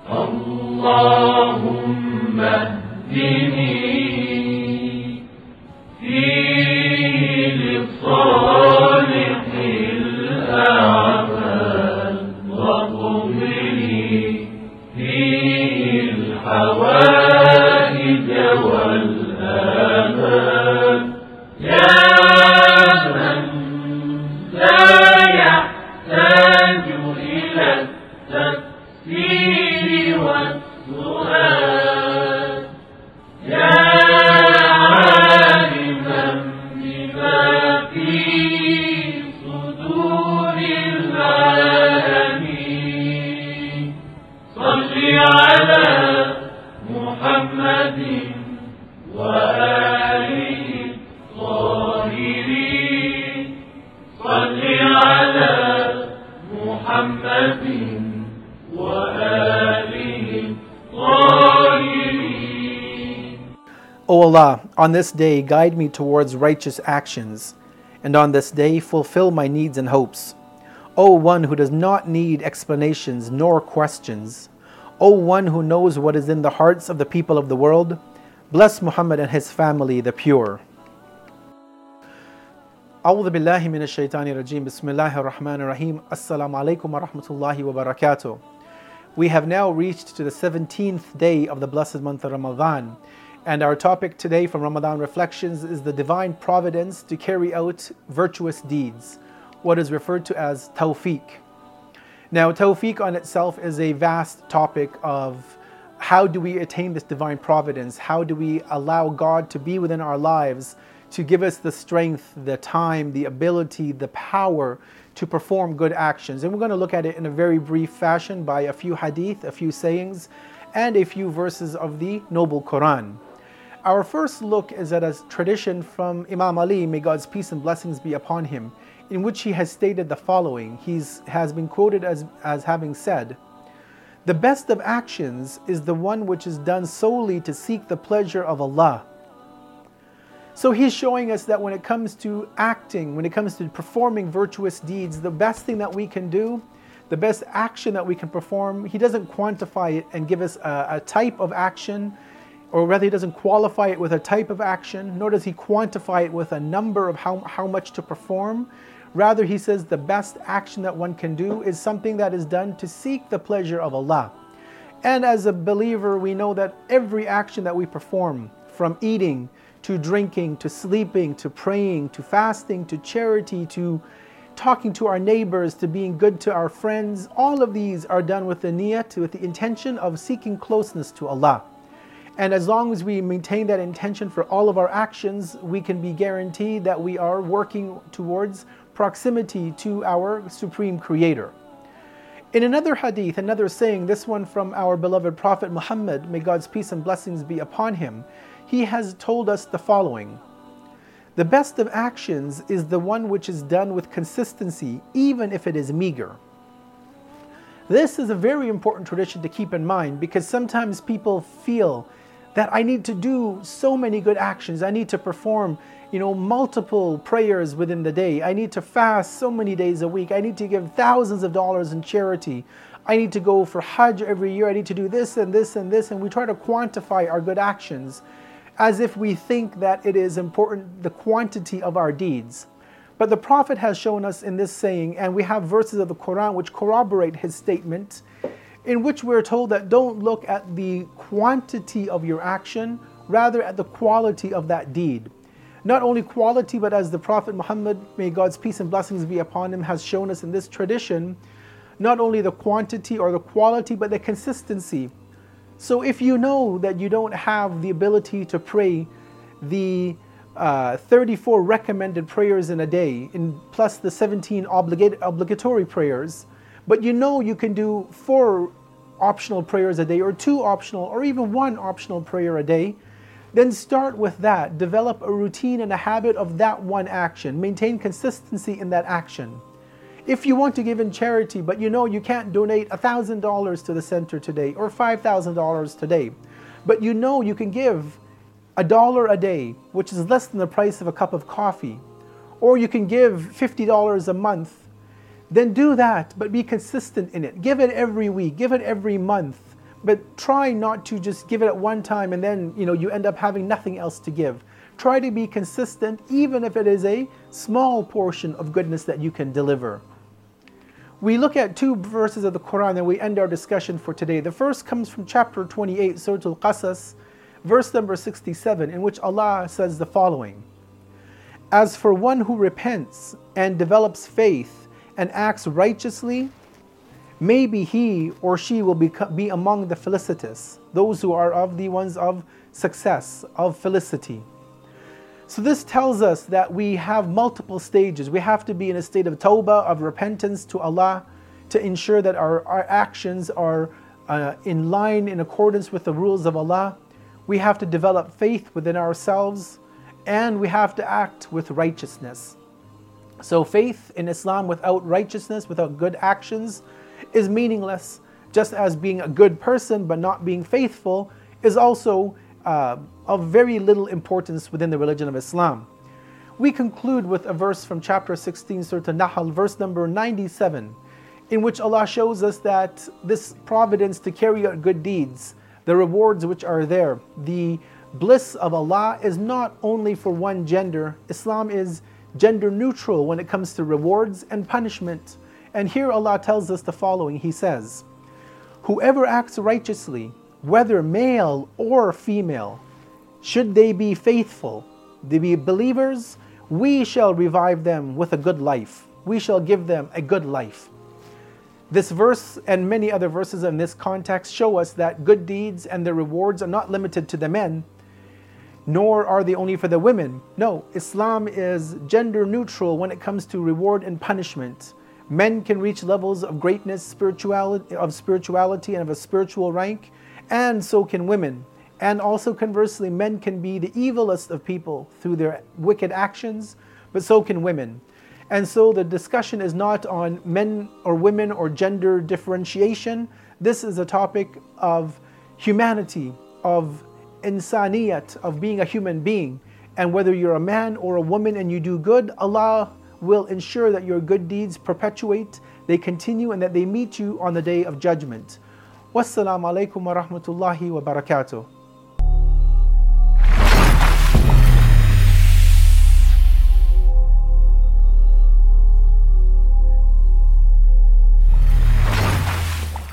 اللهم اهدني فيه لصالح الأعمال واقضني فيه الحوائج والآمال يا من لا يحتاج إلى التفسير والسؤال يا عالما بما في صدور العالمين صل على محمد وآله الطاهرين صل على محمد وآله الطاهرين. O Allah, on this day guide me towards righteous actions, and on this day fulfill my needs and hopes. O one who does not need explanations nor questions, O one who knows what is in the hearts of the people of the world, bless Muhammad and his family, the pure. A'udhu billahi minash shaitani rajim. Bismillahir Rahmanir Rahim. Assalamu alaikum wa rahmatullahi wa barakatuh. We have now reached to the 17th day of the blessed month of Ramadan. And our topic today from Ramadan Reflections is the divine providence to carry out virtuous deeds, what is referred to as tawfiq. Now, tawfiq on itself is a vast topic of how do we attain this divine providence? How do we allow God to be within our lives, to give us the strength, the time, the ability, the power to perform good actions? And we're going to look at it in a very brief fashion by a few hadith, a few sayings, and a few verses of the Noble Quran. Our first look is at a tradition from Imam Ali, may God's peace and blessings be upon him, in which he has stated the following. He has been quoted as having said, "The best of actions is the one which is done solely to seek the pleasure of Allah." So he's showing us that when it comes to acting, when it comes to performing virtuous deeds, the best thing that we can do, the best action that we can perform, he doesn't quantify it and give us a type of action, or rather he doesn't qualify it with a type of action, nor does he quantify it with a number of how much to perform. Rather, he says the best action that one can do is something that is done to seek the pleasure of Allah. And as a believer, we know that every action that we perform, from eating to drinking, to sleeping, to praying, to fasting, to charity, to talking to our neighbors, to being good to our friends, all of these are done with the niyat, with the intention of seeking closeness to Allah. And as long as we maintain that intention for all of our actions, we can be guaranteed that we are working towards proximity to our Supreme Creator. In another hadith, another saying, this one from our beloved Prophet Muhammad, may God's peace and blessings be upon him, he has told us the following: "The best of actions is the one which is done with consistency, even if it is meager." This is a very important tradition to keep in mind, because sometimes people feel that I need to do so many good actions. I need to perform, multiple prayers within the day. I need to fast so many days a week. I need to give thousands of dollars in charity. I need to go for Hajj every year. I need to do this and this and this. And we try to quantify our good actions as if we think that it is important, the quantity of our deeds. But the Prophet has shown us in this saying, and we have verses of the Quran which corroborate his statement, in which we're told that don't look at the quantity of your action, rather at the quality of that deed. Not only quality, but as the Prophet Muhammad, may God's peace and blessings be upon him, has shown us in this tradition, not only the quantity or the quality, but the consistency. So if you know that you don't have the ability to pray the 34 recommended prayers in a day, plus the 17 obligatory prayers, but you know you can do 4 optional prayers a day, or 2 optional, or even 1 optional prayer a day, then start with that. Develop a routine and a habit of that one action. Maintain consistency in that action. If you want to give in charity, but you know you can't donate $1,000 to the center today, or $5,000 today, but you know you can give $1 a day, which is less than the price of a cup of coffee, or you can give $50 a month, then do that, but be consistent in it. Give it every week, give it every month, But try not to just give it at one time and then you end up having nothing else to give. Try to be consistent, even if it is a small portion of goodness that you can deliver. We look at two verses of the Quran and we end our discussion for today. The first comes from chapter 28, Surah Al-Qasas, verse number 67, in which Allah says the following: "As for one who repents and develops faith and acts righteously, maybe he or she will be among the felicitous, those who are of the ones of success, of felicity." So this tells us that we have multiple stages. We have to be in a state of tawbah, of repentance to Allah, to ensure that our actions are in line, in accordance with the rules of Allah. We have to develop faith within ourselves, and we have to act with righteousness. So faith in Islam without righteousness, without good actions, is meaningless, just as being a good person but not being faithful is also of very little importance within the religion of Islam. We conclude with a verse from chapter 16, Surah An-Nahl, verse number 97, in which Allah shows us that this providence to carry out good deeds, the rewards which are there, the bliss of Allah is not only for one gender. Islam is gender neutral when it comes to rewards and punishment. And here Allah tells us the following. He says, "Whoever acts righteously, whether male or female, should they be faithful, they be believers, we shall revive them with a good life. We shall give them a good life." This verse and many other verses in this context show us that good deeds and their rewards are not limited to the men, nor are they only for the women. No, Islam is gender neutral when it comes to reward and punishment. Men can reach levels of greatness, spirituality and of a spiritual rank, and so can women. And also conversely, men can be the evilest of people through their wicked actions, but so can women. And so the discussion is not on men or women or gender differentiation. This is a topic of humanity, of insaniyat, of being a human being. And whether you're a man or a woman and you do good, Allah will ensure that your good deeds perpetuate, they continue, and that they meet you on the day of judgment. Wassalamu alaikum wa rahmatullahi wa barakatuh.